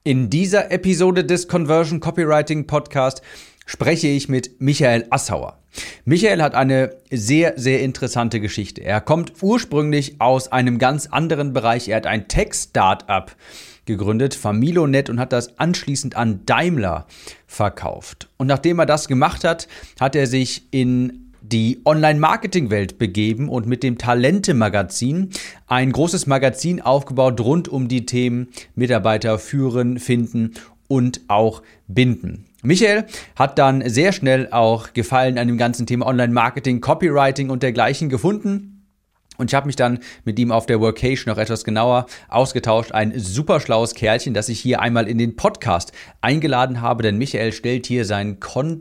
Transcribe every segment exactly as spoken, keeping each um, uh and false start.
In dieser Episode des Conversion Copywriting Podcast spreche ich mit Michael Assauer. Michael hat eine sehr, sehr interessante Geschichte. Er kommt ursprünglich aus einem ganz anderen Bereich. Er hat ein Tech-Startup gegründet, Familonet, und hat das anschließend an Daimler verkauft. Und nachdem er das gemacht hat, hat er sich in die Online-Marketing-Welt begeben und mit dem Talente-Magazin ein großes Magazin aufgebaut rund um die Themen Mitarbeiter führen, finden und auch binden. Michael hat dann sehr schnell auch Gefallen an dem ganzen Thema Online-Marketing, Copywriting und dergleichen gefunden. Und ich habe mich dann mit ihm auf der Workation noch etwas genauer ausgetauscht. Ein super schlaues Kerlchen, das ich hier einmal in den Podcast eingeladen habe, denn Michael stellt hier seinen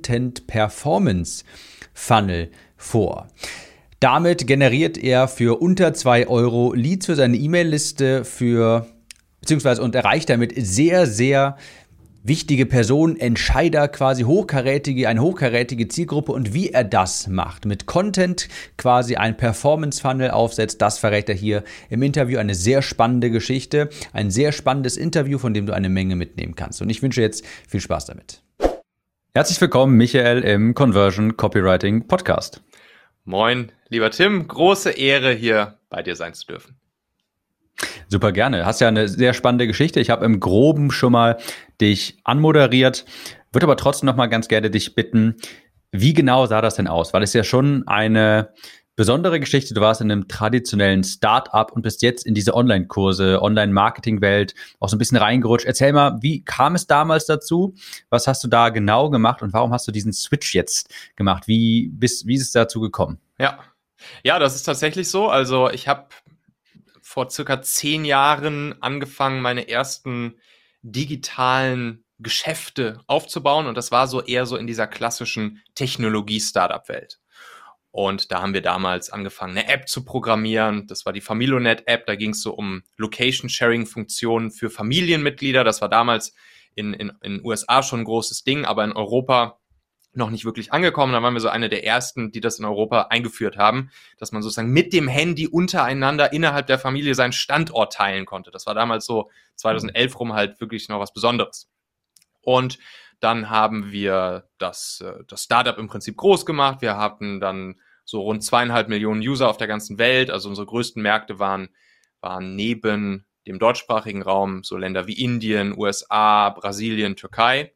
Content-Performance-Funnel vor. Damit generiert er für unter zwei Euro Leads für seine E-Mail-Liste für, beziehungsweise und erreicht damit sehr, sehr wichtige Personen, Entscheider, quasi hochkarätige, eine hochkarätige Zielgruppe. Und wie er das macht, mit Content quasi ein Performance-Funnel aufsetzt, das verrät er hier im Interview. Eine sehr spannende Geschichte, ein sehr spannendes Interview, von dem du eine Menge mitnehmen kannst. Und ich wünsche jetzt viel Spaß damit. Herzlich willkommen, Michael, im Conversion Copywriting Podcast. Moin, lieber Tim, große Ehre, hier bei dir sein zu dürfen. Super gerne. Hast ja eine sehr spannende Geschichte. Ich habe im Groben schon mal dich anmoderiert, würde aber trotzdem noch mal ganz gerne dich bitten, wie genau sah das denn aus? Weil es ja schon eine besondere Geschichte. Du warst in einem traditionellen Start-up und bist jetzt in diese Online-Kurse, Online-Marketing-Welt auch so ein bisschen reingerutscht. Erzähl mal, wie kam es damals dazu? Was hast du da genau gemacht und warum hast du diesen Switch jetzt gemacht? Wie, bist, wie ist es dazu gekommen? Ja, ja, das ist tatsächlich so. Also ich habe vor circa zehn Jahren angefangen, meine ersten digitalen Geschäfte aufzubauen. Und das war so eher so in dieser klassischen Technologie-Startup-Welt. Und da haben wir damals angefangen, eine App zu programmieren. Das war die Familonet-App. Da ging es so um Location-Sharing-Funktionen für Familienmitglieder. Das war damals in in, in den U S A schon ein großes Ding, aber in Europa noch nicht wirklich angekommen. Da waren wir so eine der ersten, die das in Europa eingeführt haben, dass man sozusagen mit dem Handy untereinander innerhalb der Familie seinen Standort teilen konnte. Das war damals so zweitausendelf rum halt wirklich noch was Besonderes. Und dann haben wir das, das Startup im Prinzip groß gemacht. Wir hatten dann so rund zweieinhalb Millionen User auf der ganzen Welt. Also unsere größten Märkte waren, waren neben dem deutschsprachigen Raum so Länder wie Indien, U S A, Brasilien, Türkei.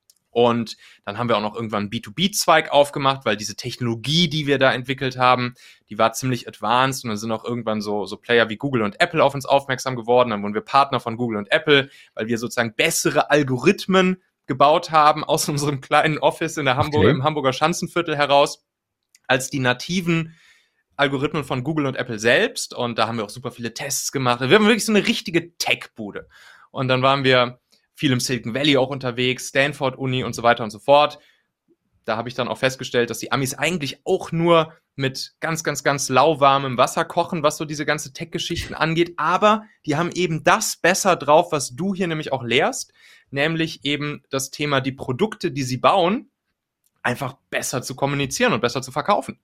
Und dann haben wir auch noch irgendwann einen B zwei B-Zweig aufgemacht, weil diese Technologie, die wir da entwickelt haben, die war ziemlich advanced. Und dann sind auch irgendwann so, so Player wie Google und Apple auf uns aufmerksam geworden. Dann wurden wir Partner von Google und Apple, weil wir sozusagen bessere Algorithmen gebaut haben aus unserem kleinen Office in der Hamburg, okay. im Hamburger Schanzenviertel heraus, als die nativen Algorithmen von Google und Apple selbst. Und da haben wir auch super viele Tests gemacht. Wir haben wirklich so eine richtige Tech-Bude. Und dann waren wir viel im Silicon Valley auch unterwegs, Stanford Uni und so weiter und so fort. Da habe ich dann auch festgestellt, dass die Amis eigentlich auch nur mit ganz, ganz, ganz lauwarmem Wasser kochen, was so diese ganze Tech-Geschichten angeht. Aber die haben eben das besser drauf, was du hier nämlich auch lehrst, nämlich eben das Thema, die Produkte, die sie bauen, einfach besser zu kommunizieren und besser zu verkaufen.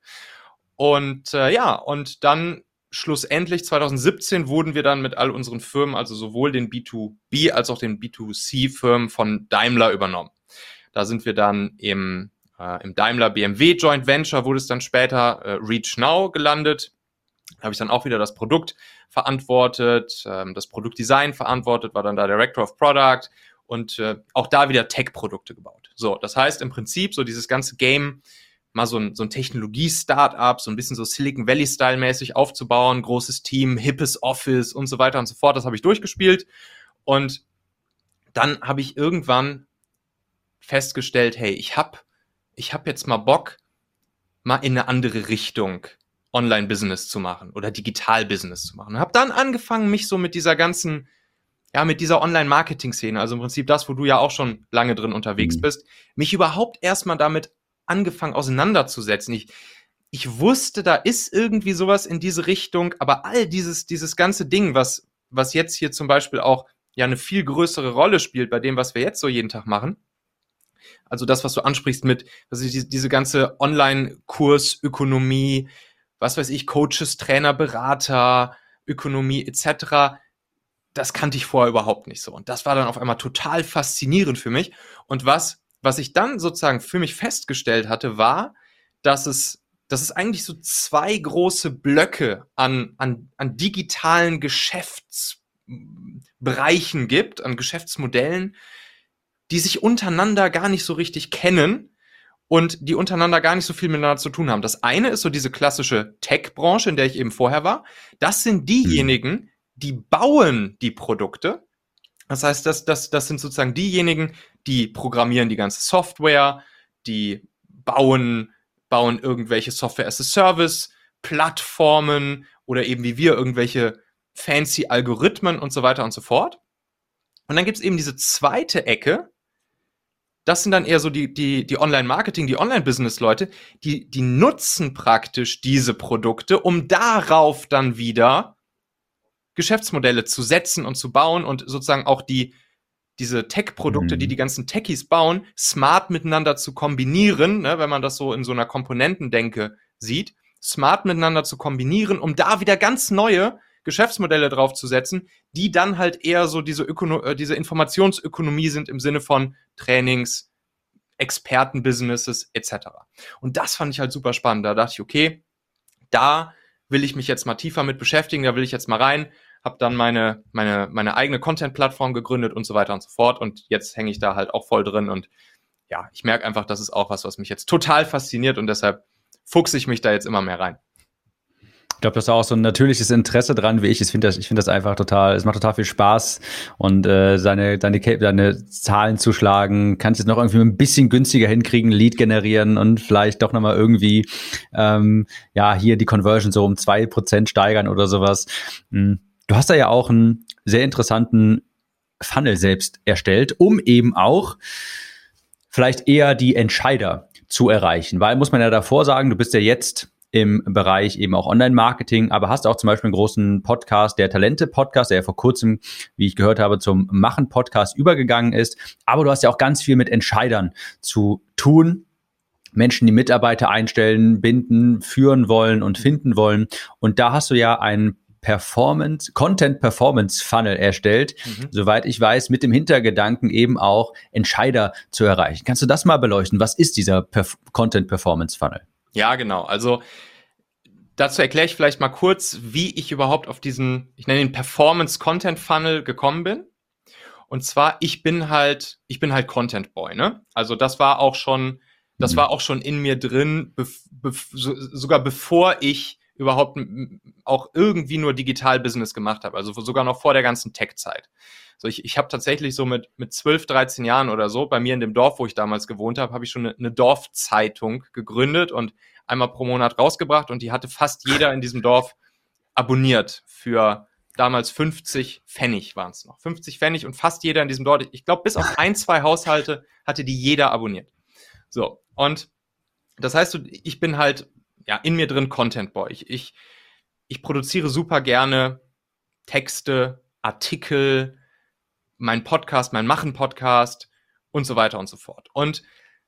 Und äh, ja, und dann schlussendlich zweitausendsiebzehn wurden wir dann mit all unseren Firmen, also sowohl den B zwei B als auch den B zwei C-Firmen von Daimler übernommen. Da sind wir dann im, äh, im Daimler B M W Joint Venture, wurde es dann später äh, Reach Now gelandet. Da habe ich dann auch wieder das Produkt verantwortet, ähm, das Produktdesign verantwortet, war dann da Director of Product und äh, auch da wieder Tech-Produkte gebaut. So, das heißt im Prinzip so dieses ganze Game, mal so ein, so ein Technologie-Startup, so ein bisschen so Silicon Valley-Style-mäßig aufzubauen, großes Team, hippes Office und so weiter und so fort. Das habe ich durchgespielt. Und dann habe ich irgendwann festgestellt, hey, ich habe ich hab jetzt mal Bock, mal in eine andere Richtung Online-Business zu machen oder Digital-Business zu machen. Und habe dann angefangen, mich so mit dieser ganzen, ja, mit dieser Online-Marketing-Szene, also im Prinzip das, wo du ja auch schon lange drin unterwegs mhm. bist, mich überhaupt erstmal damit angefangen auseinanderzusetzen. Ich, ich wusste, da ist irgendwie sowas in diese Richtung, aber all dieses, dieses ganze Ding, was, was jetzt hier zum Beispiel auch ja eine viel größere Rolle spielt bei dem, was wir jetzt so jeden Tag machen. Also das, was du ansprichst mit, also diese, diese ganze Online-Kursökonomie, was weiß ich, Coaches, Trainer, Berater, Ökonomie et cetera. das kannte ich vorher überhaupt nicht so. Und das war dann auf einmal total faszinierend für mich. Und was, was ich dann sozusagen für mich festgestellt hatte, war, dass es, dass es eigentlich so zwei große Blöcke an, an, an digitalen Geschäftsbereichen gibt, an Geschäftsmodellen, die sich untereinander gar nicht so richtig kennen und die untereinander gar nicht so viel miteinander zu tun haben. Das eine ist so diese klassische Tech-Branche, in der ich eben vorher war. Das sind diejenigen, die bauen die Produkte. Das heißt, das, das, das sind sozusagen diejenigen, die programmieren die ganze Software, die bauen, bauen irgendwelche Software-as-a-Service-Plattformen oder eben wie wir irgendwelche fancy Algorithmen und so weiter und so fort. Und dann gibt es eben diese zweite Ecke. Das sind dann eher so die, die, die Online-Marketing, die Online-Business-Leute, die, die nutzen praktisch diese Produkte, um darauf dann wieder Geschäftsmodelle zu setzen und zu bauen und sozusagen auch die, diese Tech-Produkte, mhm. die die ganzen Techies bauen, smart miteinander zu kombinieren, ne, wenn man das so in so einer Komponentendenke sieht, smart miteinander zu kombinieren, um da wieder ganz neue Geschäftsmodelle draufzusetzen, die dann halt eher so diese, Ökono- diese Informationsökonomie sind im Sinne von Trainings, Expertenbusinesses et cetera. Und das fand ich halt super spannend. Da dachte ich, okay, da will ich mich jetzt mal tiefer mit beschäftigen, da will ich jetzt mal rein, habe dann meine, meine, meine eigene Content-Plattform gegründet und so weiter und so fort. Und jetzt hänge ich da halt auch voll drin. Und ja, ich merke einfach, das ist auch was, was mich jetzt total fasziniert und deshalb fuchse ich mich da jetzt immer mehr rein. Ich glaube, das ist auch so ein natürliches Interesse dran, wie ich. Ich finde das, ich finde das einfach total, es macht total viel Spaß und äh, seine, deine, deine Zahlen zu schlagen, kannst jetzt noch irgendwie ein bisschen günstiger hinkriegen, Lead generieren und vielleicht doch nochmal irgendwie, ähm, ja, hier die Conversion so um zwei Prozent steigern oder sowas. Du hast da ja auch einen sehr interessanten Funnel selbst erstellt, um eben auch vielleicht eher die Entscheider zu erreichen, weil, muss man ja davor sagen, du bist ja jetzt im Bereich eben auch Online-Marketing, aber hast auch zum Beispiel einen großen Podcast, der Talente-Podcast, der ja vor kurzem, wie ich gehört habe, zum Machen-Podcast übergegangen ist. Aber du hast ja auch ganz viel mit Entscheidern zu tun. Menschen, die Mitarbeiter einstellen, binden, führen wollen und finden wollen. Und da hast du ja einen Performance, Content-Performance-Funnel erstellt, mhm. soweit ich weiß, mit dem Hintergedanken eben auch Entscheider zu erreichen. Kannst du das mal beleuchten? Was ist dieser Perf- Content-Performance-Funnel? Ja, genau. Also dazu erkläre ich vielleicht mal kurz, wie ich überhaupt auf diesen, ich nenne ihn Performance-Content-Funnel gekommen bin. Und zwar, ich bin halt, ich bin halt Content-Boy, ne? Also das war auch schon, das mhm. war auch schon in mir drin, bef- bef- so, sogar bevor ich überhaupt auch irgendwie nur Digital-Business gemacht habe. Also sogar noch vor der ganzen Tech-Zeit. So, ich, ich habe tatsächlich so mit, mit zwölf, dreizehn Jahren oder so, bei mir in dem Dorf, wo ich damals gewohnt habe, habe ich schon eine, eine Dorfzeitung gegründet und einmal pro Monat rausgebracht und die hatte fast jeder in diesem Dorf abonniert für damals fünfzig Pfennig waren es noch. fünfzig Pfennig und fast jeder in diesem Dorf, ich glaube bis auf ein, zwei Haushalte hatte die jeder abonniert. So, und das heißt, ich bin halt ja in mir drin Content Boy. Ich, ich, ich produziere super gerne Texte, Artikel, mein Podcast, mein Machen-Podcast und so weiter und so fort. Und,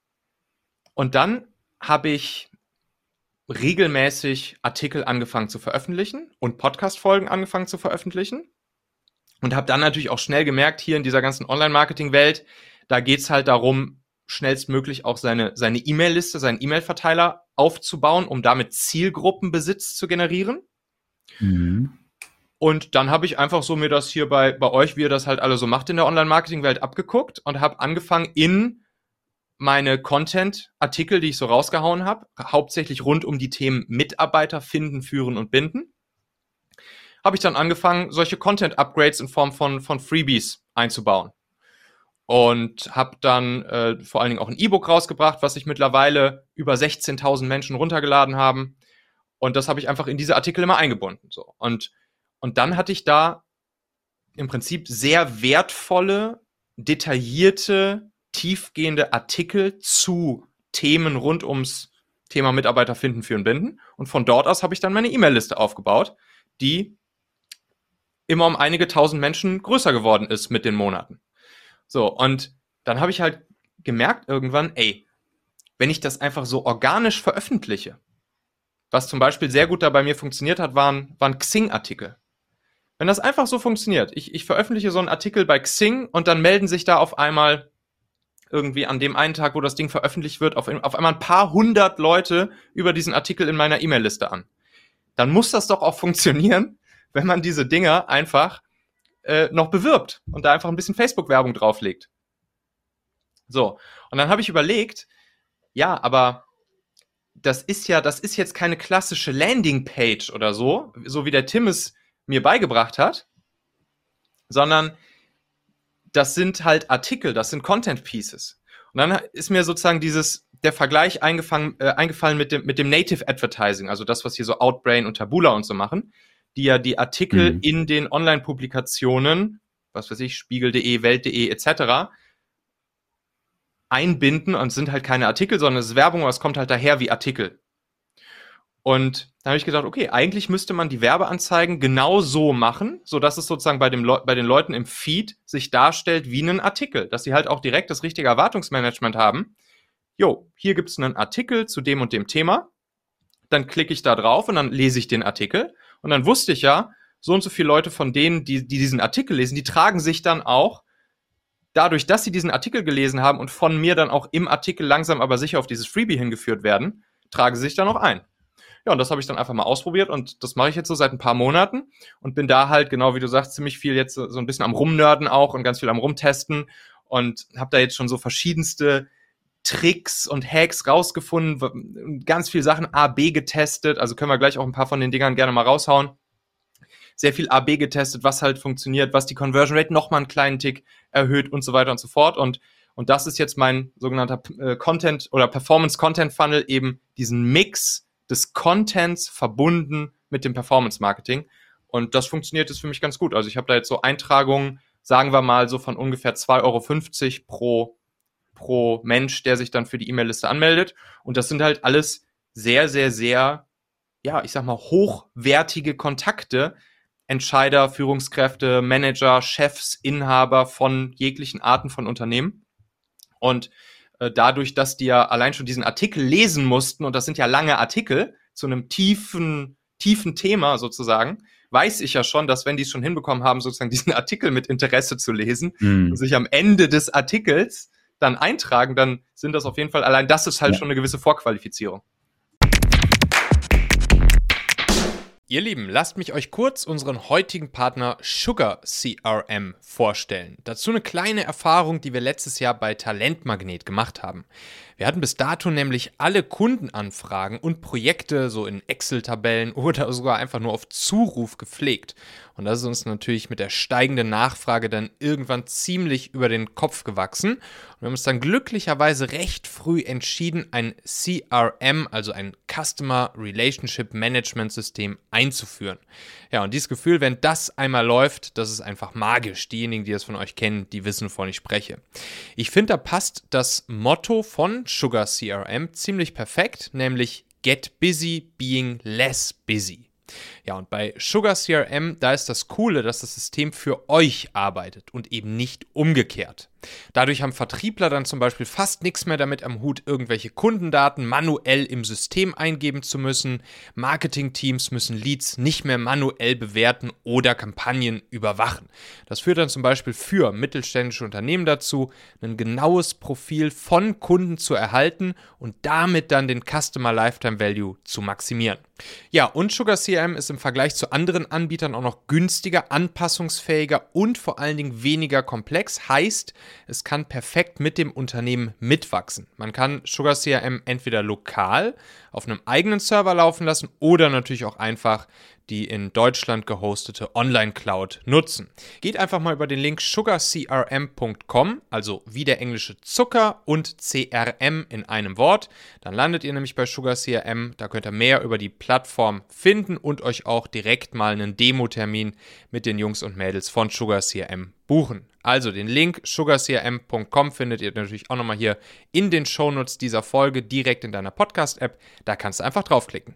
und dann habe ich regelmäßig Artikel angefangen zu veröffentlichen und Podcast-Folgen angefangen zu veröffentlichen und habe dann natürlich auch schnell gemerkt, hier in dieser ganzen Online-Marketing-Welt, da geht es halt darum, schnellstmöglich auch seine, seine E-Mail-Liste, seinen E-Mail-Verteiler aufzubauen, um damit Zielgruppenbesitz zu generieren. Mhm. Und dann habe ich einfach so mir das hier bei, bei euch, wie ihr das halt alle so macht in der Online-Marketing-Welt, abgeguckt und habe angefangen, in meine Content-Artikel, die ich so rausgehauen habe, hauptsächlich rund um die Themen Mitarbeiter finden, führen und binden, habe ich dann angefangen, solche Content-Upgrades in Form von, von Freebies einzubauen. Und habe dann äh, vor allen Dingen auch ein E-Book rausgebracht, was sich mittlerweile über sechzehntausend Menschen runtergeladen haben. Und das habe ich einfach in diese Artikel immer eingebunden. So. Und Und dann hatte ich da im Prinzip sehr wertvolle, detaillierte, tiefgehende Artikel zu Themen rund ums Thema Mitarbeiter finden, führen, binden. Und von dort aus habe ich dann meine E-Mail-Liste aufgebaut, die immer um einige tausend Menschen größer geworden ist mit den Monaten. So, und dann habe ich halt gemerkt irgendwann, ey, wenn ich das einfach so organisch veröffentliche, was zum Beispiel sehr gut da bei mir funktioniert hat, waren, waren Xing-Artikel. Wenn das einfach so funktioniert, ich, ich veröffentliche so einen Artikel bei Xing und dann melden sich da auf einmal irgendwie an dem einen Tag, wo das Ding veröffentlicht wird, auf, auf einmal ein paar hundert Leute über diesen Artikel in meiner E-Mail-Liste an. Dann muss das doch auch funktionieren, wenn man diese Dinger einfach äh, noch bewirbt und da einfach ein bisschen Facebook-Werbung drauflegt. So, und dann habe ich überlegt, ja, aber das ist ja, das ist jetzt keine klassische Landingpage oder so, so wie der Tim es mir beigebracht hat, sondern das sind halt Artikel, das sind Content Pieces. Und dann ist mir sozusagen dieses, der Vergleich eingefangen, äh, eingefallen mit dem, mit dem Native Advertising, also das, was hier so Outbrain und Taboola und so machen, die ja die Artikel mhm. in den Online-Publikationen, was weiß ich, Spiegel punkt de, Welt punkt de et cetera einbinden und sind halt keine Artikel, sondern es ist Werbung, aber es kommt halt daher wie Artikel. Und da habe ich gedacht, okay, eigentlich müsste man die Werbeanzeigen genau so machen, sodass es sozusagen bei, dem Le- bei den Leuten im Feed sich darstellt wie ein Artikel, dass sie halt auch direkt das richtige Erwartungsmanagement haben. Jo, hier gibt es einen Artikel zu dem und dem Thema, dann klicke ich da drauf und dann lese ich den Artikel und dann wusste ich ja, so und so viele Leute von denen, die, die diesen Artikel lesen, die tragen sich dann auch dadurch, dass sie diesen Artikel gelesen haben und von mir dann auch im Artikel langsam aber sicher auf dieses Freebie hingeführt werden, tragen sie sich dann auch ein. Ja, und das habe ich dann einfach mal ausprobiert und das mache ich jetzt so seit ein paar Monaten und bin da halt, genau wie du sagst, ziemlich viel jetzt so ein bisschen am Rumnörden auch und ganz viel am Rumtesten und habe da jetzt schon so verschiedenste Tricks und Hacks rausgefunden, ganz viel Sachen A B getestet, also können wir gleich auch ein paar von den Dingern gerne mal raushauen. Sehr viel A B getestet, was halt funktioniert, was die Conversion Rate nochmal einen kleinen Tick erhöht und so weiter und so fort und und das ist jetzt mein sogenannter äh, Content- oder Performance-Content-Funnel, eben diesen Mix des Contents verbunden mit dem Performance-Marketing. Und das funktioniert jetzt für mich ganz gut. Also ich habe da jetzt so Eintragungen, sagen wir mal so von ungefähr zwei Euro fünfzig pro, pro Mensch, der sich dann für die E-Mail-Liste anmeldet. Und das sind halt alles sehr, sehr, sehr, ja, ich sag mal, hochwertige Kontakte. Entscheider, Führungskräfte, Manager, Chefs, Inhaber von jeglichen Arten von Unternehmen. Und dadurch, dass die ja allein schon diesen Artikel lesen mussten, und das sind ja lange Artikel zu einem tiefen, tiefen Thema sozusagen, weiß ich ja schon, dass wenn die es schon hinbekommen haben, sozusagen diesen Artikel mit Interesse zu lesen mm. und sich am Ende des Artikels dann eintragen, dann sind das auf jeden Fall, allein das ist halt ja. schon eine gewisse Vorqualifizierung. Ihr Lieben, lasst mich euch kurz unseren heutigen Partner Sugar C R M vorstellen. Dazu eine kleine Erfahrung, die wir letztes Jahr bei Talentmagnet gemacht haben. Wir hatten bis dato nämlich alle Kundenanfragen und Projekte so in Excel-Tabellen oder sogar einfach nur auf Zuruf gepflegt. Und das ist uns natürlich mit der steigenden Nachfrage dann irgendwann ziemlich über den Kopf gewachsen. Und wir haben uns dann glücklicherweise recht früh entschieden, ein C R M, also ein Customer Relationship Management System, einzuführen. Ja, und dieses Gefühl, wenn das einmal läuft, das ist einfach magisch. Diejenigen, die das von euch kennen, die wissen, wovon ich spreche. Ich finde, da passt das Motto von Sugar C R M ziemlich perfekt, nämlich Get busy being less busy. Ja, und bei Sugar C R M, da ist das Coole, dass das System für euch arbeitet und eben nicht umgekehrt. Dadurch haben Vertriebler dann zum Beispiel fast nichts mehr damit am Hut, irgendwelche Kundendaten manuell im System eingeben zu müssen. Marketingteams müssen Leads nicht mehr manuell bewerten oder Kampagnen überwachen. Das führt dann zum Beispiel für mittelständische Unternehmen dazu, ein genaues Profil von Kunden zu erhalten und damit dann den Customer Lifetime Value zu maximieren. Ja, und Sugar C R M ist im Vergleich zu anderen Anbietern auch noch günstiger, anpassungsfähiger und vor allen Dingen weniger komplex. Heißt, es kann perfekt mit dem Unternehmen mitwachsen. Man kann Sugar C R M entweder lokal auf einem eigenen Server laufen lassen oder natürlich auch einfach die in Deutschland gehostete Online-Cloud nutzen. Geht einfach mal über den Link sugar c r m punkt com, also wie der englische Zucker und C R M in einem Wort. Dann landet ihr nämlich bei Sugar C R M. Da könnt ihr mehr über die Plattform finden und euch auch direkt mal einen Demo-Termin mit den Jungs und Mädels von Sugar C R M buchen. Also den Link sugar c r m punkt com findet ihr natürlich auch nochmal hier in den Shownotes dieser Folge direkt in deiner Podcast-App. Da kannst du einfach draufklicken.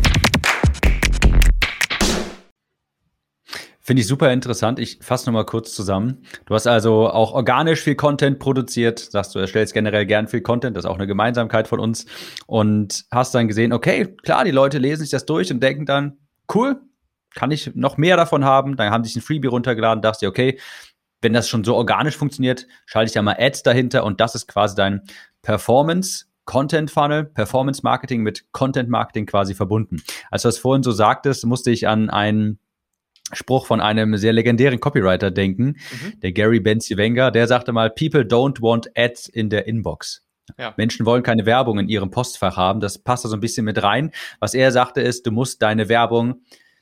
Finde ich super interessant. Ich fasse nochmal kurz zusammen. Du hast also auch organisch viel Content produziert, sagst du, erstellst generell gern viel Content, das ist auch eine Gemeinsamkeit von uns, und hast dann gesehen, okay, klar, die Leute lesen sich das durch und denken dann, cool, kann ich noch mehr davon haben? Dann haben sie sich ein Freebie runtergeladen, dachte, okay, wenn das schon so organisch funktioniert, schalte ich ja mal Ads dahinter und das ist quasi dein Performance-Content-Funnel, Performance-Marketing mit Content-Marketing quasi verbunden. Als du das vorhin so sagtest, musste ich an einen Spruch von einem sehr legendären Copywriter denken, mhm. der Gary Bencivenga, der sagte mal, People don't want ads in their inbox. Ja. Menschen wollen keine Werbung in ihrem Postfach haben, das passt da so ein bisschen mit rein. Was er sagte ist, du musst deine Werbung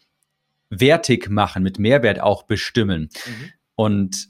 wertig machen, mit Mehrwert auch bestimmen. Mhm. Und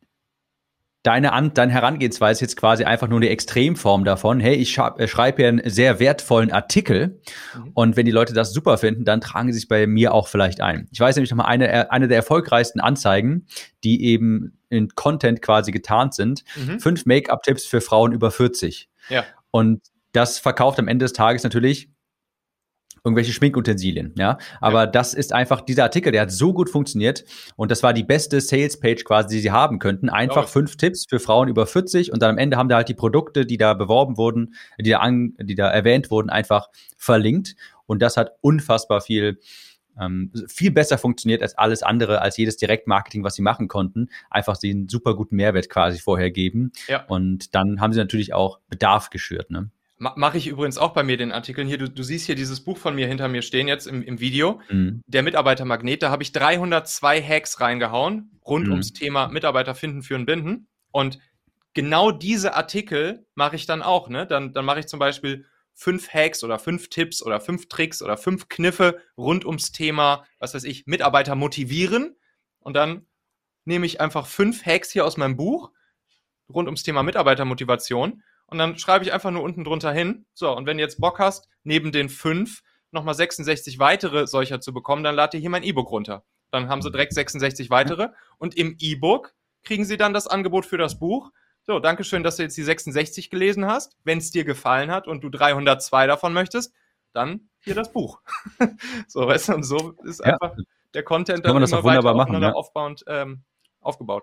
deine, An- deine Herangehensweise ist jetzt quasi einfach nur eine Extremform davon. Hey, ich scha- äh, schreibe hier einen sehr wertvollen Artikel mhm. und wenn die Leute das super finden, dann tragen sie sich bei mir auch vielleicht ein. Ich weiß nämlich noch mal eine, eine der erfolgreichsten Anzeigen, die eben in Content quasi getarnt sind. Mhm. Fünf Make-up-Tipps für Frauen über vierzig. Ja. Und das verkauft am Ende des Tages natürlich irgendwelche Schminkutensilien, ja. Aber ja. das ist einfach, dieser Artikel, der hat so gut funktioniert und das war die beste Sales-Page quasi, die sie haben könnten. Einfach fünf Tipps für Frauen über vierzig und dann am Ende haben da halt die Produkte, die da beworben wurden, die da, an, die da erwähnt wurden, einfach verlinkt und das hat unfassbar viel, ähm, viel besser funktioniert als alles andere, als jedes Direktmarketing, was sie machen konnten. Einfach sie einen super guten Mehrwert quasi vorher geben ja. und dann haben sie natürlich auch Bedarf geschürt, ne? Mache ich übrigens auch bei mir den Artikeln. Hier, du, du siehst hier dieses Buch von mir hinter mir stehen jetzt im, im Video. Mhm. Der Mitarbeitermagnet, da habe ich dreihundertzwei Hacks reingehauen, rund mhm. ums Thema Mitarbeiter finden, führen, binden. Und genau diese Artikel mache ich dann auch. Ne? Dann, dann mache ich zum Beispiel fünf Hacks oder fünf Tipps oder fünf Tricks oder fünf Kniffe rund ums Thema, was weiß ich, Mitarbeiter motivieren. Und dann nehme ich einfach fünf Hacks hier aus meinem Buch rund ums Thema Mitarbeitermotivation. Und dann schreibe ich einfach nur unten drunter hin. So, und wenn du jetzt Bock hast, neben den fünf nochmal sechsundsechzig weitere solcher zu bekommen, dann lad dir hier mein E-Book runter. Dann haben sie direkt sechsundsechzig weitere. Und im E-Book kriegen sie dann das Angebot für das Buch. So, danke schön, dass du jetzt die sechsundsechzig gelesen hast. Wenn es dir gefallen hat und du dreihundertzwei davon möchtest, dann hier das Buch. So, weißt du, und so ist ja. einfach der Content dann immer weiter aufeinander ja. aufbauend ähm, aufgebaut.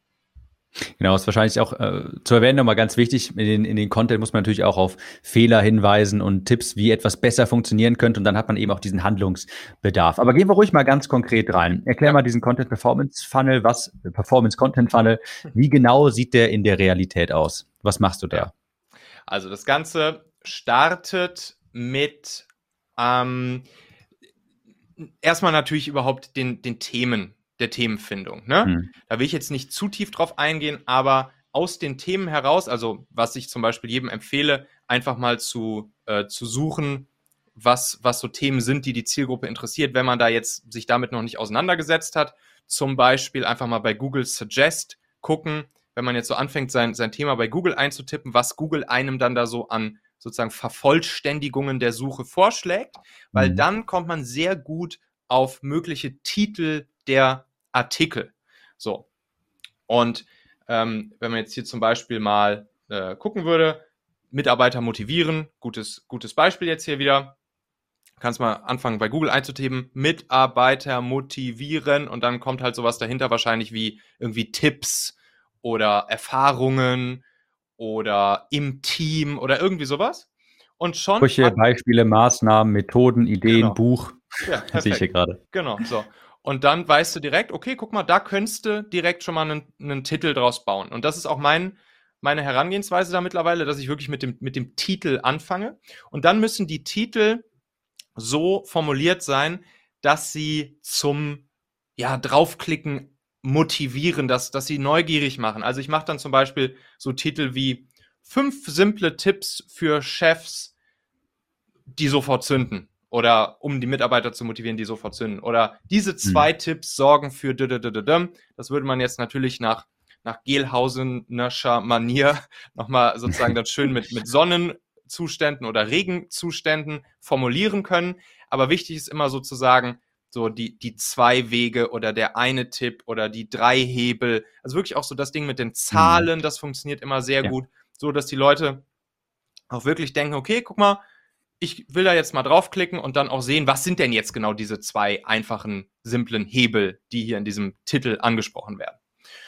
Genau, ist wahrscheinlich auch äh, zu erwähnen nochmal ganz wichtig, in den, in den Content muss man natürlich auch auf Fehler hinweisen und Tipps, wie etwas besser funktionieren könnte und dann hat man eben auch diesen Handlungsbedarf. Aber gehen wir ruhig mal ganz konkret rein. Erklär ja. mal diesen Content Performance Funnel, was Performance Content Funnel, wie genau sieht der in der Realität aus? Was machst du da? Also das Ganze startet mit ähm, erstmal natürlich überhaupt den, den Themen. der Themenfindung. Ne? Hm. Da will ich jetzt nicht zu tief drauf eingehen, aber aus den Themen heraus, also was ich zum Beispiel jedem empfehle, einfach mal zu, äh, zu suchen, was, was so Themen sind, die die Zielgruppe interessiert, wenn man da jetzt sich damit noch nicht auseinandergesetzt hat. Zum Beispiel einfach mal bei Google Suggest gucken, wenn man jetzt so anfängt, sein, sein Thema bei Google einzutippen, was Google einem dann da so an sozusagen Vervollständigungen der Suche vorschlägt, weil mhm. dann kommt man sehr gut auf mögliche Titel der Artikel. So. Und ähm, wenn man jetzt hier zum Beispiel mal äh, gucken würde, Mitarbeiter motivieren, gutes, gutes Beispiel jetzt hier wieder. Kannst mal anfangen bei Google einzutippen, Mitarbeiter motivieren und dann kommt halt sowas dahinter wahrscheinlich wie irgendwie Tipps oder Erfahrungen oder im Team oder irgendwie sowas. Und schon Sprüche, hat, Beispiele, Maßnahmen, Methoden, Ideen, genau. Buch. Ja, das sehe ich hier gerade. Genau, so. Und dann weißt du direkt, okay, guck mal, da könntest du direkt schon mal einen, einen Titel draus bauen. Und das ist auch mein, meine Herangehensweise da mittlerweile, dass ich wirklich mit dem, mit dem Titel anfange. Und dann müssen die Titel so formuliert sein, dass sie zum ja, draufklicken motivieren, dass, dass sie neugierig machen. Also ich mache dann zum Beispiel so Titel wie fünf simple Tipps für Chefs, die sofort zünden. Oder um die Mitarbeiter zu motivieren, die sofort zünden. Oder diese zwei hm. Tipps sorgen für dödödödödöm. Das würde man jetzt natürlich nach, nach Gelhausenerscher Manier nochmal sozusagen dann schön mit, mit Sonnenzuständen oder Regenzuständen formulieren können. Aber wichtig ist immer sozusagen so die, die zwei Wege oder der eine Tipp oder die drei Hebel. Also wirklich auch so das Ding mit den Zahlen, das funktioniert immer sehr ja. gut. So, dass die Leute auch wirklich denken, okay, guck mal, ich will da jetzt mal draufklicken und dann auch sehen, was sind denn jetzt genau diese zwei einfachen, simplen Hebel, die hier in diesem Titel angesprochen werden.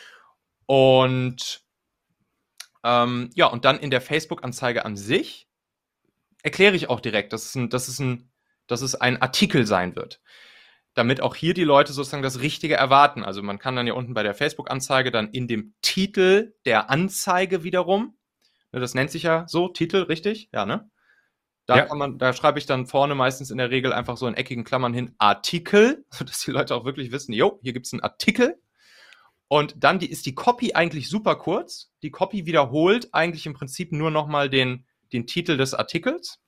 Und ähm, ja, und dann in der Facebook-Anzeige an sich erkläre ich auch direkt, dass es ein, dass es ein, dass es ein Artikel sein wird. damit auch hier die Leute sozusagen das Richtige erwarten. Also man kann dann ja unten bei der Facebook-Anzeige dann in dem Titel der Anzeige wiederum, ne, das nennt sich ja so, Titel, richtig? Ja, ne? Da Ja. kann man, da schreibe ich dann vorne meistens in der Regel einfach so in eckigen Klammern hin Artikel, sodass die Leute auch wirklich wissen, jo, hier gibt's einen Artikel. Und dann die, ist die Copy eigentlich super kurz. Die Copy wiederholt eigentlich im Prinzip nur nochmal den, den Titel des Artikels.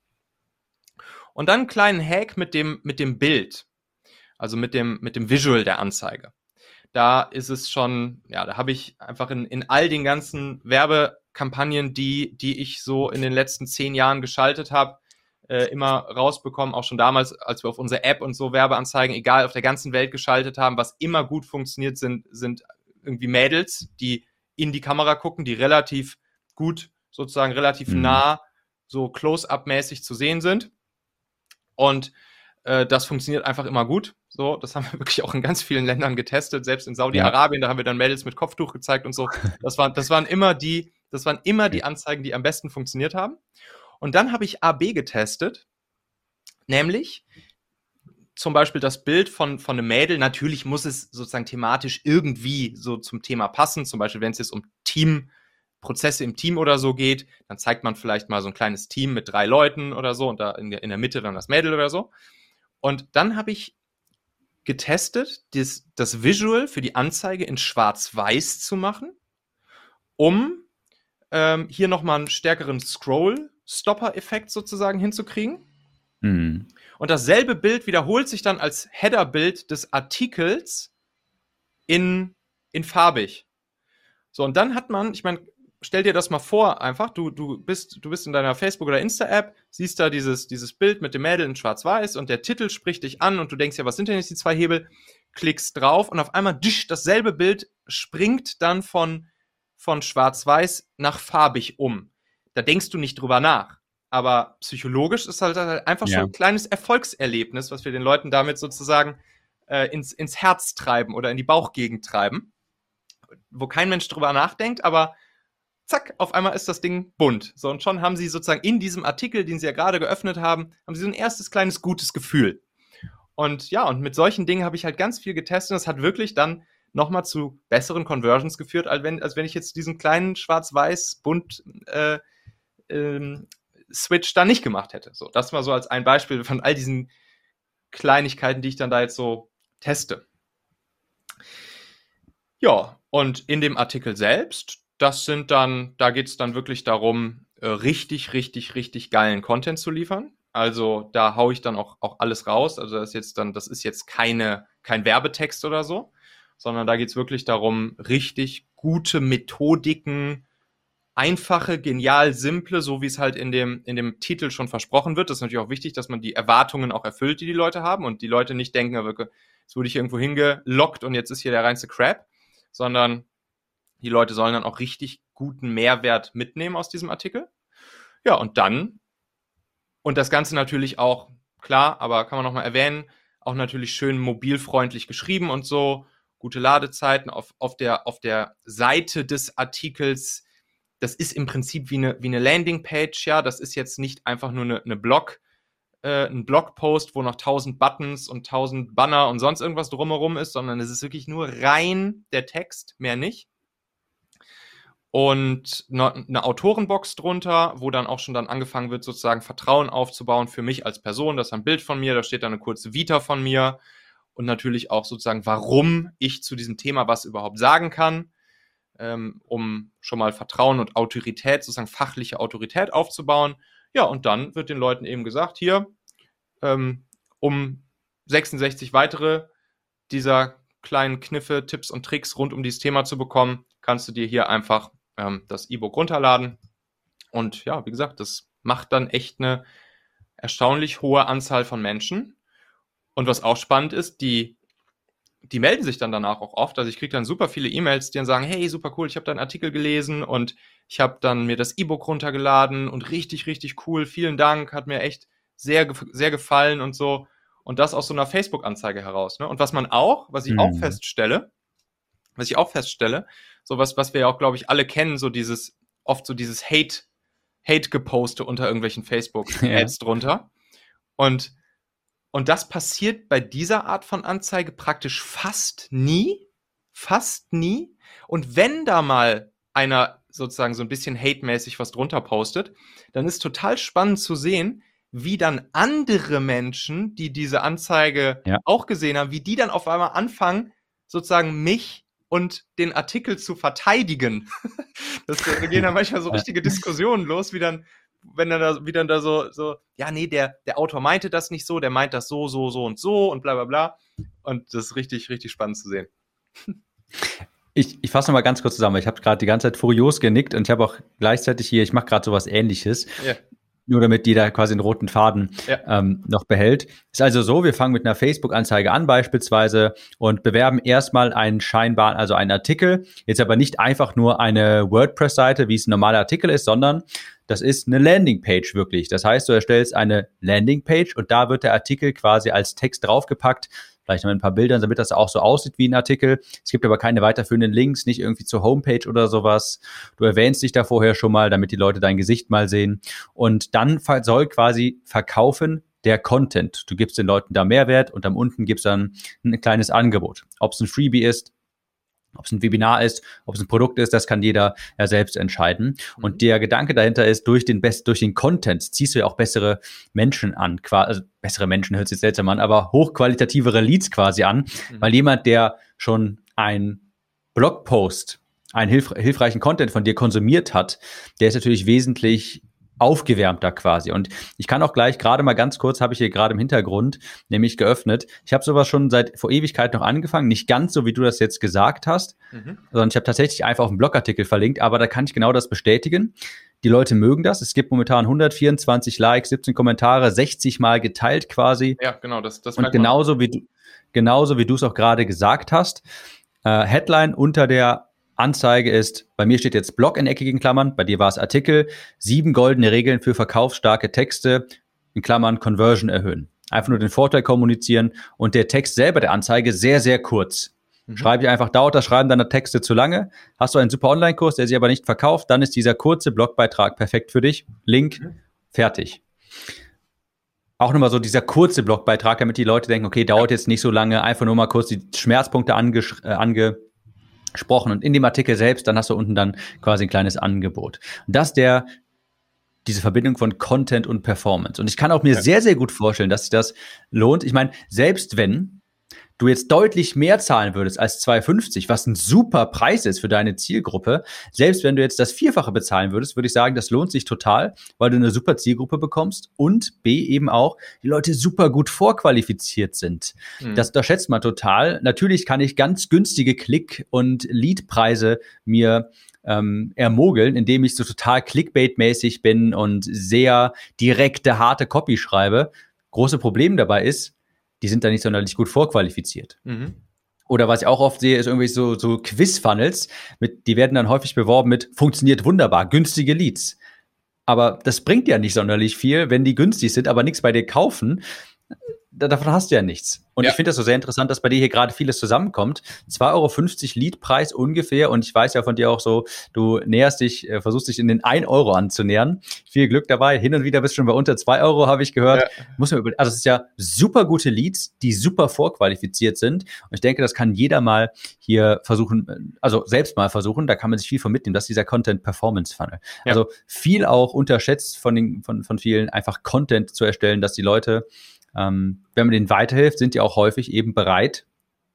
Und dann einen kleinen Hack mit dem, mit dem Bild. Also mit dem, mit dem Visual der Anzeige. Da ist es schon, ja, da habe ich einfach in, in all den ganzen Werbekampagnen, die, die ich so in den letzten zehn Jahren geschaltet habe, äh, immer rausbekommen, auch schon damals, als wir auf unsere App und so Werbeanzeigen, egal, auf der ganzen Welt geschaltet haben, was immer gut funktioniert, sind, sind irgendwie Mädels, die in die Kamera gucken, die relativ gut, sozusagen relativ mhm. nah, so Close-Up-mäßig zu sehen sind. Und äh, das funktioniert einfach immer gut. So, das haben wir wirklich auch in ganz vielen Ländern getestet, selbst in Saudi-Arabien, ja. Da haben wir dann Mädels mit Kopftuch gezeigt und so. Das waren, das waren immer die, das waren immer die Anzeigen, die am besten funktioniert haben. Und dann habe ich A B getestet, nämlich zum Beispiel das Bild von, von einem Mädel. Natürlich muss es sozusagen thematisch irgendwie so zum Thema passen. Zum Beispiel, wenn es jetzt um Teamprozesse im Team oder so geht, dann zeigt man vielleicht mal so ein kleines Team mit drei Leuten oder so und da in der, in der Mitte dann das Mädel oder so. Und dann habe ich getestet, das, das Visual für die Anzeige in schwarz-weiß zu machen, um ähm, hier nochmal einen stärkeren Scroll-Stopper-Effekt sozusagen hinzukriegen. Mhm. Und dasselbe Bild wiederholt sich dann als Header-Bild des Artikels in, in farbig. So, und dann hat man, ich meine, stell dir das mal vor einfach, du, du, bist, du bist in deiner Facebook- oder Insta-App, siehst da dieses, dieses Bild mit dem Mädel in schwarz-weiß und der Titel spricht dich an und du denkst ja, was sind denn jetzt die zwei Hebel? Klickst drauf und auf einmal, disch, dasselbe Bild springt dann von, von schwarz-weiß nach farbig um. Da denkst du nicht drüber nach. Aber psychologisch ist halt, halt einfach ja. schon ein kleines Erfolgserlebnis, was wir den Leuten damit sozusagen äh, ins, ins Herz treiben oder in die Bauchgegend treiben, wo kein Mensch drüber nachdenkt, aber zack, auf einmal ist das Ding bunt. So, und schon haben sie sozusagen in diesem Artikel, den sie ja gerade geöffnet haben, haben sie so ein erstes kleines gutes Gefühl. Und ja, und mit solchen Dingen habe ich halt ganz viel getestet und das hat wirklich dann nochmal zu besseren Conversions geführt, als wenn, als wenn ich jetzt diesen kleinen schwarz-weiß bunt äh, ähm, Switch da nicht gemacht hätte. So, das war so als ein Beispiel von all diesen Kleinigkeiten, die ich dann da jetzt so teste. Ja, und in dem Artikel selbst, das sind dann, da geht es dann wirklich darum, äh, richtig, richtig, richtig geilen Content zu liefern. Also da haue ich dann auch, auch alles raus. Also das ist jetzt dann, das ist jetzt keine, kein Werbetext oder so, sondern da geht es wirklich darum, richtig gute Methodiken, einfache, genial, simple, so wie es halt in dem, in dem Titel schon versprochen wird. Das ist natürlich auch wichtig, dass man die Erwartungen auch erfüllt, die die Leute haben und die Leute nicht denken, jetzt wurde ich irgendwo hingelockt und jetzt ist hier der reinste Crap, sondern die Leute sollen dann auch richtig guten Mehrwert mitnehmen aus diesem Artikel. Ja, und dann, und das Ganze natürlich auch, klar, aber kann man nochmal erwähnen, auch natürlich schön mobilfreundlich geschrieben und so, gute Ladezeiten auf, auf, der, auf der Seite des Artikels. Das ist im Prinzip wie eine, wie eine Landingpage, ja, das ist jetzt nicht einfach nur eine, eine Blog, äh, ein Blogpost, wo noch tausend Buttons und tausend Banner und sonst irgendwas drumherum ist, sondern es ist wirklich nur rein der Text, mehr nicht. Und eine Autorenbox drunter, wo dann auch schon dann angefangen wird, sozusagen Vertrauen aufzubauen für mich als Person. Das ist ein Bild von mir, da steht dann eine kurze Vita von mir und natürlich auch sozusagen, warum ich zu diesem Thema was überhaupt sagen kann, ähm, um schon mal Vertrauen und Autorität, sozusagen fachliche Autorität aufzubauen. Ja, und dann wird den Leuten eben gesagt, hier, ähm, um sechsundsechzig weitere dieser kleinen Kniffe, Tipps und Tricks rund um dieses Thema zu bekommen, kannst du dir hier einfach ähm, das E-Book runterladen. Und ja, wie gesagt, das macht dann echt eine erstaunlich hohe Anzahl von Menschen. Und was auch spannend ist, die, die melden sich dann danach auch oft. Also ich kriege dann super viele E-Mails, die dann sagen, hey, super cool, ich habe deinen Artikel gelesen und ich habe dann mir das E-Book runtergeladen und richtig, richtig cool, vielen Dank, hat mir echt sehr, sehr gefallen und so. Und das aus so einer Facebook-Anzeige heraus. Ne? Und was man auch, was ich mhm. auch feststelle, was ich auch feststelle, so was, was wir ja auch, glaube ich, alle kennen, so dieses, oft so dieses Hate, Hate-Geposte unter irgendwelchen Facebook-Ads ja. drunter. Und Und das passiert bei dieser Art von Anzeige praktisch fast nie, fast nie. Und wenn da mal einer sozusagen so ein bisschen hate-mäßig was drunter postet, dann ist total spannend zu sehen, wie dann andere Menschen, die diese Anzeige Ja. auch gesehen haben, wie die dann auf einmal anfangen, sozusagen mich und den Artikel zu verteidigen. Das, da gehen dann manchmal so richtige Diskussionen los, wie dann, wenn dann da, wie dann da so, so, ja, nee, der, der Autor meinte das nicht so, der meint das so, so, so und so und bla bla bla. Und das ist richtig, richtig spannend zu sehen. Ich, ich fasse noch mal ganz kurz zusammen. Ich habe gerade die ganze Zeit furios genickt und ich habe auch gleichzeitig hier, ich mache gerade sowas Ähnliches. Ja. Nur damit jeder quasi den roten Faden ja. ähm, noch behält. Ist also so, wir fangen mit einer Facebook-Anzeige an beispielsweise und bewerben erstmal einen scheinbaren, also einen Artikel. Jetzt aber nicht einfach nur eine WordPress-Seite, wie es ein normaler Artikel ist, sondern das ist eine Landingpage wirklich. Das heißt, du erstellst eine Landingpage und da wird der Artikel quasi als Text draufgepackt, vielleicht noch mit ein paar Bildern, damit das auch so aussieht wie ein Artikel. Es gibt aber keine weiterführenden Links, nicht irgendwie zur Homepage oder sowas. Du erwähnst dich da vorher schon mal, damit die Leute dein Gesicht mal sehen. Und dann soll quasi verkaufen der Content. Du gibst den Leuten da Mehrwert und am unten gibst dann ein kleines Angebot. Ob es ein Freebie ist, ob es ein Webinar ist, ob es ein Produkt ist, das kann jeder ja selbst entscheiden. Mhm. Und der Gedanke dahinter ist, durch den Best, durch den Content ziehst du ja auch bessere Menschen an. Also bessere Menschen hört sich jetzt seltsam an, aber hochqualitativere Leads quasi an, mhm. weil jemand, der schon ein Blogpost, einen hilf- hilfreichen Content von dir konsumiert hat, der ist natürlich wesentlich aufgewärmter quasi. Und ich kann auch gleich gerade mal ganz kurz, habe ich hier gerade im Hintergrund nämlich geöffnet. Ich habe sowas schon seit vor Ewigkeit noch angefangen, nicht ganz so, wie du das jetzt gesagt hast, mhm. sondern ich habe tatsächlich einfach auf einen Blogartikel verlinkt, aber da kann ich genau das bestätigen. Die Leute mögen das. Es gibt momentan hundertvierundzwanzig Likes, siebzehn Kommentare, sechzig Mal geteilt quasi. Ja, genau. Das, das Und genauso wie du, genauso wie du es auch gerade gesagt hast, äh, Headline unter der Anzeige ist, bei mir steht jetzt Blog in eckigen Klammern, bei dir war es Artikel, sieben goldene Regeln für verkaufsstarke Texte, in Klammern Conversion erhöhen. Einfach nur den Vorteil kommunizieren und der Text selber der Anzeige sehr, sehr kurz. Mhm. Schreibe ich einfach, dauert das Schreiben deiner Texte zu lange, hast du einen super Online-Kurs, der sich aber nicht verkauft, dann ist dieser kurze Blogbeitrag perfekt für dich. Link, mhm. fertig. Auch nochmal so dieser kurze Blogbeitrag, damit die Leute denken, okay, dauert jetzt nicht so lange, einfach nur mal kurz die Schmerzpunkte angesch- äh, ange gesprochen und in dem Artikel selbst, dann hast du unten dann quasi ein kleines Angebot. Und das der, diese Verbindung von Content und Performance. Und ich kann auch mir ja. sehr, sehr gut vorstellen, dass sich das lohnt. Ich meine, selbst wenn du jetzt deutlich mehr zahlen würdest als zwei fünfzig, was ein super Preis ist für deine Zielgruppe, selbst wenn du jetzt das Vierfache bezahlen würdest, würde ich sagen, das lohnt sich total, weil du eine super Zielgruppe bekommst und B, eben auch, die Leute super gut vorqualifiziert sind. Mhm. Das unterschätzt man total. Natürlich kann ich ganz günstige Klick- und Leadpreise mir ähm, ermogeln, indem ich so total Clickbait-mäßig bin und sehr direkte, harte Copy schreibe. Große Problem dabei ist, die sind da nicht sonderlich gut vorqualifiziert. Mhm. Oder was ich auch oft sehe, ist irgendwie so, so Quiz-Funnels, mit, die werden dann häufig beworben mit funktioniert wunderbar, günstige Leads. Aber das bringt ja nicht sonderlich viel, wenn die günstig sind, aber nichts bei dir kaufen. Davon hast du ja nichts. Und ja. ich finde das so sehr interessant, dass bei dir hier gerade vieles zusammenkommt. zwei Euro fünfzig Leadpreis ungefähr. Und ich weiß ja von dir auch so, du näherst dich, äh, versuchst dich in den ein Euro anzunähern. Viel Glück dabei. Hin und wieder bist du schon bei unter zwei Euro, habe ich gehört. Ja. Muss man über- also es ist ja super gute Leads, die super vorqualifiziert sind. Und ich denke, das kann jeder mal hier versuchen, also selbst mal versuchen. Da kann man sich viel von mitnehmen. Das ist dieser Content-Performance-Funnel. Ja. Also viel auch unterschätzt von, den, von, von vielen, einfach Content zu erstellen, dass die Leute Ähm, wenn man denen weiterhilft, sind die auch häufig eben bereit,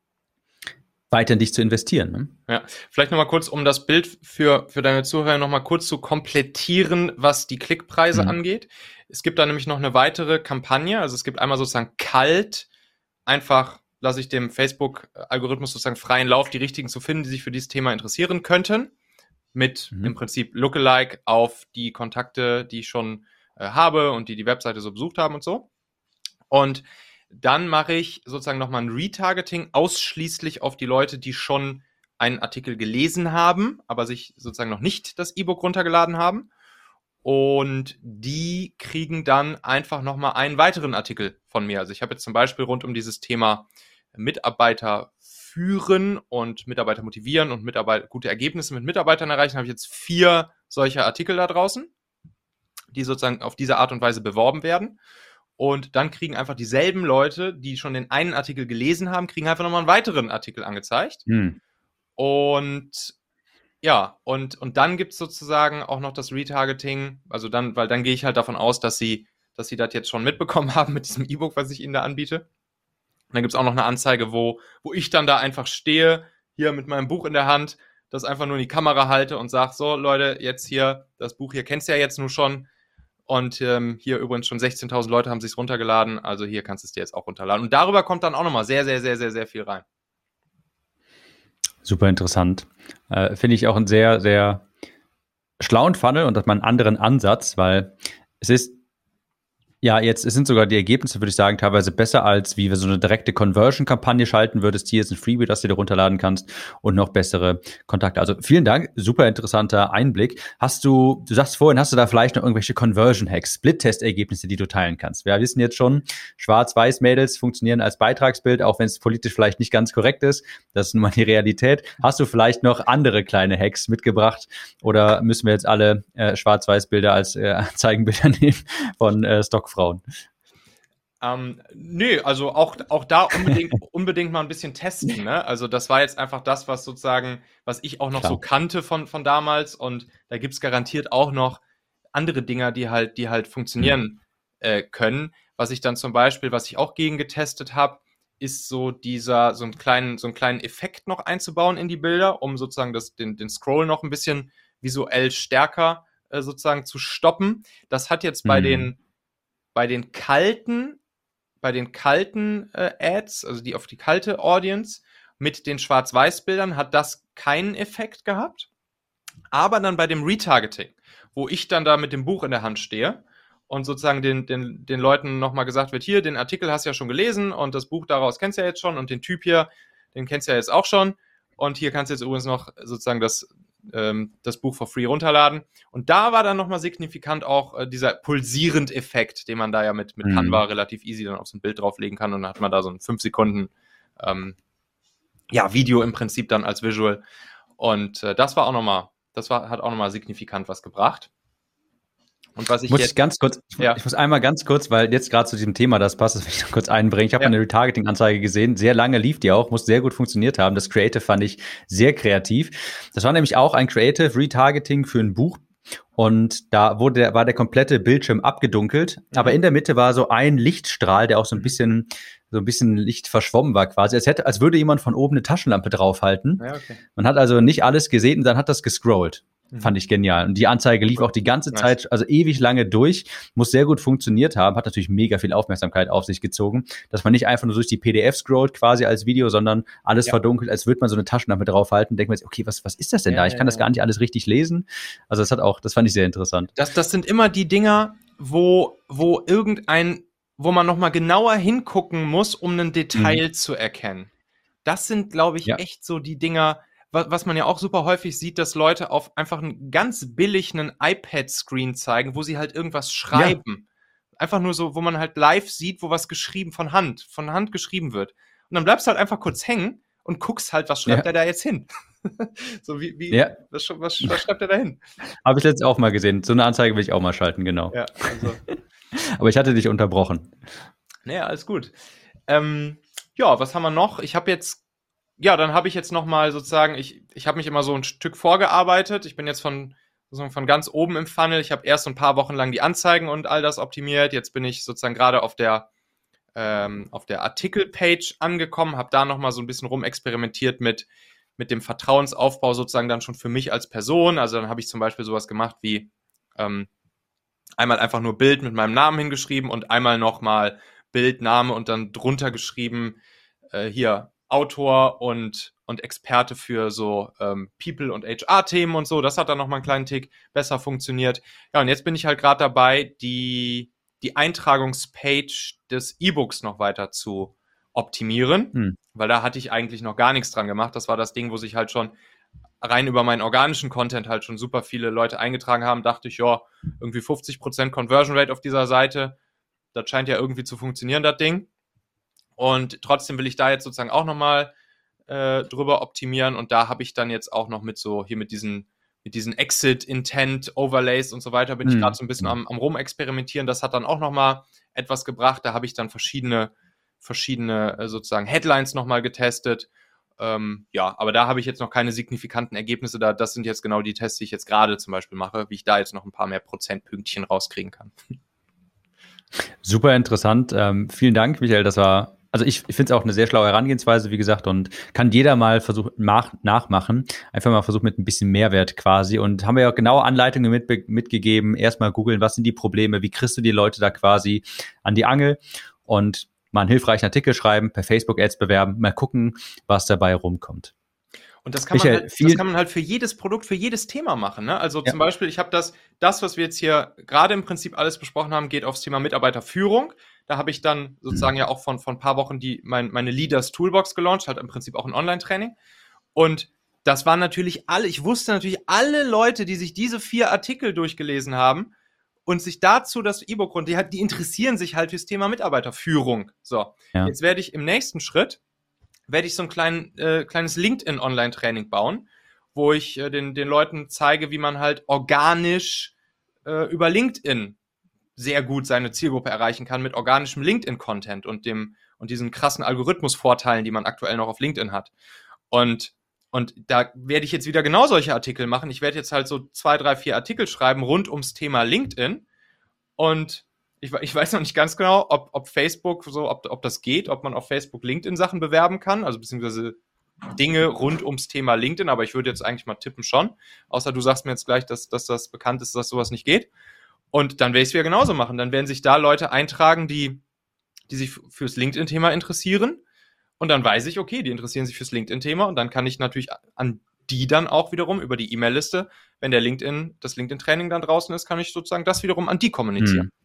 weiter in dich zu investieren. Ne? Ja, vielleicht nochmal kurz, um das Bild für, für deine Zuhörer nochmal kurz zu komplettieren, was die Klickpreise mhm. angeht. Es gibt da nämlich noch eine weitere Kampagne, also es gibt einmal sozusagen kalt, einfach lasse ich dem Facebook-Algorithmus sozusagen freien Lauf, die richtigen zu finden, die sich für dieses Thema interessieren könnten, mit mhm. im Prinzip Lookalike auf die Kontakte, die ich schon äh, habe und die die Webseite so besucht haben und so. Und dann mache ich sozusagen nochmal ein Retargeting ausschließlich auf die Leute, die schon einen Artikel gelesen haben, aber sich sozusagen noch nicht das E-Book runtergeladen haben. Und die kriegen dann einfach nochmal einen weiteren Artikel von mir. Also ich habe jetzt zum Beispiel rund um dieses Thema Mitarbeiter führen und Mitarbeiter motivieren und Mitarbeit- gute Ergebnisse mit Mitarbeitern erreichen, habe ich jetzt vier solcher Artikel da draußen, die sozusagen auf diese Art und Weise beworben werden. Und dann kriegen einfach dieselben Leute, die schon den einen Artikel gelesen haben, kriegen einfach nochmal einen weiteren Artikel angezeigt. Hm. Und ja, und, und dann gibt es sozusagen auch noch das Retargeting, also dann, weil dann gehe ich halt davon aus, dass sie, dass sie das jetzt schon mitbekommen haben mit diesem E-Book, was ich ihnen da anbiete. Und dann gibt es auch noch eine Anzeige, wo, wo ich dann da einfach stehe, hier mit meinem Buch in der Hand, das einfach nur in die Kamera halte und sage, so Leute, jetzt hier, das Buch hier kennst du ja jetzt nur schon. Und ähm, hier übrigens schon sechzehntausend Leute haben sich's runtergeladen, also hier kannst du es dir jetzt auch runterladen. Und darüber kommt dann auch nochmal sehr, sehr, sehr, sehr, sehr viel rein. Super interessant. Äh, finde ich auch einen sehr, sehr schlauen Funnel und hat mal einen anderen Ansatz, weil es ist ja, jetzt es sind sogar die Ergebnisse, würde ich sagen, teilweise besser, als wie wir so eine direkte Conversion-Kampagne schalten würdest. Hier ist ein Freebie, das du dir runterladen kannst und noch bessere Kontakte. Also vielen Dank, super interessanter Einblick. Hast du, du sagst vorhin, hast du da vielleicht noch irgendwelche Conversion-Hacks, Split-Test-Ergebnisse, die du teilen kannst? Wir wissen jetzt schon, Schwarz-Weiß-Mädels funktionieren als Beitragsbild, auch wenn es politisch vielleicht nicht ganz korrekt ist. Das ist nun mal die Realität. Hast du vielleicht noch andere kleine Hacks mitgebracht oder müssen wir jetzt alle äh, Schwarz-Weiß-Bilder als äh, Anzeigenbilder nehmen von äh, Stock Frauen? Ähm, nö, also auch, auch da unbedingt, unbedingt mal ein bisschen testen, ne? Also das war jetzt einfach das, was sozusagen, was ich auch noch Klar. so kannte von, von damals, und da gibt's garantiert auch noch andere Dinger, die halt, die halt funktionieren mhm. äh, können. Was ich dann zum Beispiel, was ich auch gegen getestet habe, ist so dieser, so einen kleinen, so einen kleinen Effekt noch einzubauen in die Bilder, um sozusagen das, den, den Scroll noch ein bisschen visuell stärker äh, sozusagen zu stoppen. Das hat jetzt bei mhm. den Bei den kalten, bei den kalten äh, Ads, also die auf die kalte Audience mit den Schwarz-Weiß-Bildern, hat das keinen Effekt gehabt. Aber dann bei dem Retargeting, wo ich dann da mit dem Buch in der Hand stehe und sozusagen den, den, den Leuten nochmal gesagt wird, hier, den Artikel hast du ja schon gelesen und das Buch daraus kennst du ja jetzt schon und den Typ hier, den kennst du ja jetzt auch schon. Und hier kannst du jetzt übrigens noch sozusagen das das Buch for free runterladen. Und da war dann nochmal signifikant auch äh, dieser Pulsierend-Effekt, den man da ja mit, mit mhm. Canva relativ easy dann auf so ein Bild drauflegen kann. Und dann hat man da so ein fünf Sekunden ähm, ja, Video im Prinzip dann als Visual. Und äh, das war auch nochmal, das war, hat auch nochmal signifikant was gebracht. Und was ich muss jetzt, ich ganz kurz, ja. ich muss einmal ganz kurz, weil jetzt gerade zu diesem Thema das passt, das will ich noch kurz einbringen. Ich habe ja. eine Retargeting-Anzeige gesehen, sehr lange lief die auch, muss sehr gut funktioniert haben. Das Creative fand ich sehr kreativ. Das war nämlich auch ein Creative Retargeting für ein Buch. Und da wurde der, war der komplette Bildschirm abgedunkelt, mhm. aber in der Mitte war so ein Lichtstrahl, der auch so ein bisschen, so ein bisschen Licht verschwommen war quasi. Als hätte, als würde jemand von oben eine Taschenlampe draufhalten. Ja, okay. Man hat also nicht alles gesehen und dann hat das gescrollt. Fand ich genial. Und die Anzeige lief auch die ganze nice. Zeit, also ewig lange durch, muss sehr gut funktioniert haben, hat natürlich mega viel Aufmerksamkeit auf sich gezogen, dass man nicht einfach nur durch die P D F scrollt quasi als Video, sondern alles ja. verdunkelt, als würde man so eine Taschenlampe draufhalten, denkt man sich, okay, was, was ist das denn ja, da? Ich kann ja, das gar nicht alles richtig lesen. Also das hat auch, das fand ich sehr interessant. Das, das sind immer die Dinger, wo, wo irgendein, wo man nochmal genauer hingucken muss, um ein Detail mhm. zu erkennen. Das sind, glaube ich, ja. echt so die Dinger, was man ja auch super häufig sieht, dass Leute auf einfach einen ganz billigen iPad-Screen zeigen, wo sie halt irgendwas schreiben. Ja. Einfach nur so, wo man halt live sieht, wo was geschrieben von Hand, von Hand geschrieben wird. Und dann bleibst du halt einfach kurz hängen und guckst halt, was schreibt ja. er da jetzt hin? so wie, wie ja. was, was, was schreibt er da hin? Habe ich letztens auch mal gesehen. So eine Anzeige will ich auch mal schalten, genau. Ja, also. Aber ich hatte dich unterbrochen. Naja, alles gut. Ähm, ja, was haben wir noch? Ich habe jetzt Ja, dann habe ich jetzt nochmal sozusagen, ich, ich habe mich immer so ein Stück vorgearbeitet. Ich bin jetzt von, sozusagen von ganz oben im Funnel. Ich habe erst ein paar Wochen lang die Anzeigen und all das optimiert. Jetzt bin ich sozusagen gerade auf der, ähm, auf der Artikelpage angekommen, habe da nochmal so ein bisschen rumexperimentiert mit, mit dem Vertrauensaufbau sozusagen dann schon für mich als Person. Also dann habe ich zum Beispiel sowas gemacht wie ähm, einmal einfach nur Bild mit meinem Namen hingeschrieben und einmal nochmal Bild, Name und dann drunter geschrieben, äh, hier, Autor und, und Experte für so ähm, People- und H R-Themen und so. Das hat dann nochmal einen kleinen Tick besser funktioniert. Ja, und jetzt bin ich halt gerade dabei, die, die Eintragungspage des E-Books noch weiter zu optimieren, hm. weil da hatte ich eigentlich noch gar nichts dran gemacht. Das war das Ding, wo sich halt schon rein über meinen organischen Content halt schon super viele Leute eingetragen haben. Dachte ich, ja, irgendwie fünfzig Prozent Conversion Rate auf dieser Seite. Das scheint ja irgendwie zu funktionieren, das Ding. Und trotzdem will ich da jetzt sozusagen auch nochmal äh, drüber optimieren. Und da habe ich dann jetzt auch noch mit so, hier mit diesen, mit diesen Exit-Intent-Overlays und so weiter, bin mhm. ich gerade so ein bisschen am, am Rumexperimentieren. Das hat dann auch nochmal etwas gebracht. Da habe ich dann verschiedene, verschiedene äh, sozusagen Headlines nochmal getestet. Ähm, ja, aber da habe ich jetzt noch keine signifikanten Ergebnisse. Da, das sind jetzt genau die Tests, die ich jetzt gerade zum Beispiel mache, wie ich da jetzt noch ein paar mehr Prozentpünktchen rauskriegen kann. Super interessant. Ähm, vielen Dank, Michael. Das war, also ich, ich finde es auch eine sehr schlaue Herangehensweise, wie gesagt, und kann jeder mal versuchen, nach, nachmachen. Einfach mal versuchen mit ein bisschen Mehrwert quasi. Und haben wir ja genaue Anleitungen mit, mitgegeben. Erstmal googeln, was sind die Probleme, wie kriegst du die Leute da quasi an die Angel und mal einen hilfreichen Artikel schreiben, per Facebook-Ads bewerben, mal gucken, was dabei rumkommt. Und das kann, Michael, man halt, das kann man halt für jedes Produkt, für jedes Thema machen. Ne? Also ja. Zum Beispiel, ich habe das, das, was wir jetzt hier gerade im Prinzip alles besprochen haben, geht aufs Thema Mitarbeiterführung. Da habe ich dann sozusagen mhm. ja auch von, von ein paar Wochen die, mein, meine Leaders Toolbox gelauncht, halt im Prinzip auch ein Online-Training. Und das waren natürlich alle, ich wusste natürlich alle Leute, die sich diese vier Artikel durchgelesen haben und sich dazu das E-Book und die, die interessieren sich halt fürs Thema Mitarbeiterführung. So, ja. Jetzt werde ich im nächsten Schritt werde ich so ein klein, äh, kleines LinkedIn-Online-Training bauen, wo ich äh, den, den Leuten zeige, wie man halt organisch äh, über LinkedIn sehr gut seine Zielgruppe erreichen kann mit organischem LinkedIn-Content und dem und diesen krassen Algorithmusvorteilen, die man aktuell noch auf LinkedIn hat. Und, und da werde ich jetzt wieder genau solche Artikel machen. Ich werde jetzt halt so zwei, drei, vier Artikel schreiben rund ums Thema LinkedIn und Ich, ich weiß noch nicht ganz genau, ob, ob Facebook so, ob, ob das geht, ob man auf Facebook LinkedIn-Sachen bewerben kann, also beziehungsweise Dinge rund ums Thema LinkedIn, aber ich würde jetzt eigentlich mal tippen schon, außer du sagst mir jetzt gleich, dass, dass das bekannt ist, dass sowas nicht geht. Und dann werde ich es wieder genauso machen. Dann werden sich da Leute eintragen, die, die sich fürs LinkedIn-Thema interessieren. Und dann weiß ich, okay, die interessieren sich fürs LinkedIn-Thema und dann kann ich natürlich an die dann auch wiederum über die E-Mail-Liste, wenn der LinkedIn, das LinkedIn-Training dann draußen ist, kann ich sozusagen das wiederum an die kommunizieren. Hm.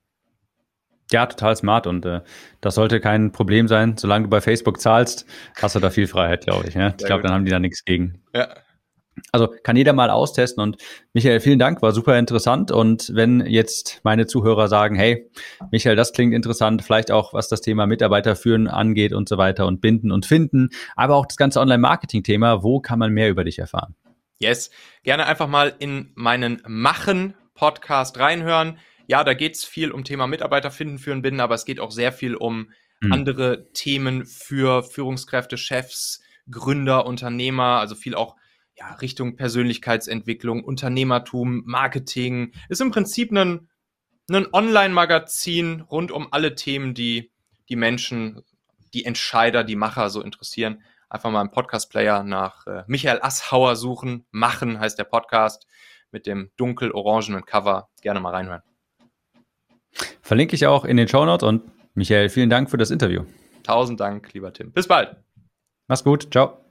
Ja, total smart und äh, das sollte kein Problem sein. Solange du bei Facebook zahlst, hast du da viel Freiheit, glaube ich. Ja? Ich glaube, dann haben die da nichts gegen. Ja. Also kann jeder mal austesten und Michael, vielen Dank, war super interessant und wenn jetzt meine Zuhörer sagen, hey, Michael, das klingt interessant, vielleicht auch, was das Thema Mitarbeiter führen angeht und so weiter und binden und finden, aber auch das ganze Online-Marketing-Thema, wo kann man mehr über dich erfahren? Yes, gerne einfach mal in meinen Machen-Podcast reinhören. Ja, da geht es viel um Thema Mitarbeiter finden, führen, binden, aber es geht auch sehr viel um mhm. andere Themen für Führungskräfte, Chefs, Gründer, Unternehmer, also viel auch ja, Richtung Persönlichkeitsentwicklung, Unternehmertum, Marketing. Ist im Prinzip ein, ein Online-Magazin rund um alle Themen, die die Menschen, die Entscheider, die Macher so interessieren. Einfach mal im Podcast-Player nach äh, Michael Asshauer suchen. Machen heißt der Podcast mit dem dunkel-orangenen Cover. Gerne mal reinhören. Verlinke ich auch in den Shownotes und Michael, vielen Dank für das Interview. Tausend Dank, lieber Tim. Bis bald. Mach's gut. Ciao.